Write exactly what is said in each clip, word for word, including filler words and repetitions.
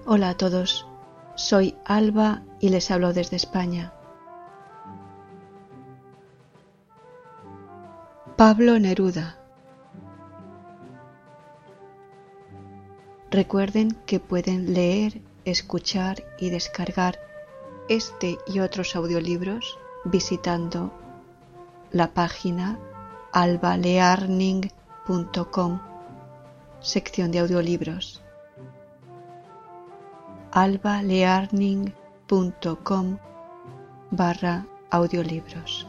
Hola a todos, soy Alba y les hablo desde España. Pablo Neruda. Recuerden que pueden leer, escuchar y descargar este y otros audiolibros visitando la página alba learning punto com, sección de audiolibros. alba learning punto com barra audiolibros.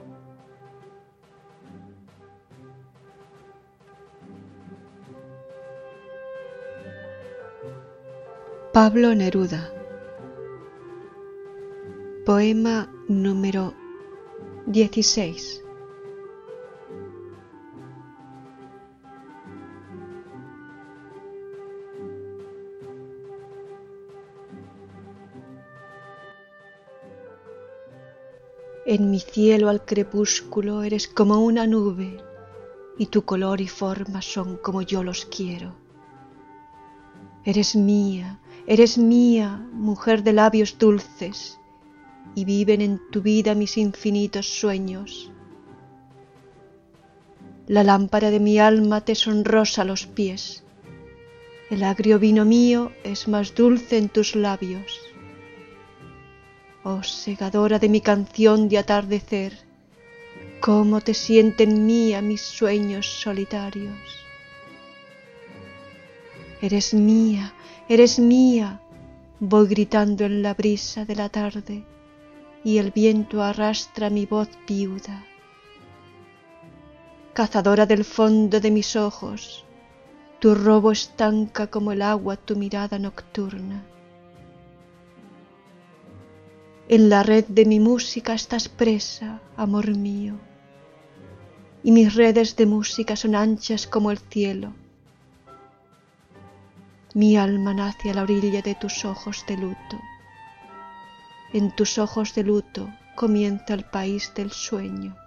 Pablo Neruda. Poema número dieciséis. En mi cielo al crepúsculo eres como una nube, y tu color y forma son como yo los quiero. Eres mía, eres mía, mujer de labios dulces, y viven en tu vida mis infinitos sueños. La lámpara de mi alma te sonrosa los pies, el agrio vino mío es más dulce en tus labios. Oh segadora de mi canción de atardecer, cómo te sienten mía mis sueños solitarios. Eres mía, eres mía, voy gritando en la brisa de la tarde, y el viento arrastra mi voz viuda. Cazadora del fondo de mis ojos, tu robo estanca como el agua tu mirada nocturna. En la red de mi música estás presa, amor mío, y mis redes de música son anchas como el cielo. Mi alma nace a la orilla de tus ojos de luto. En tus ojos de luto comienza el país del sueño.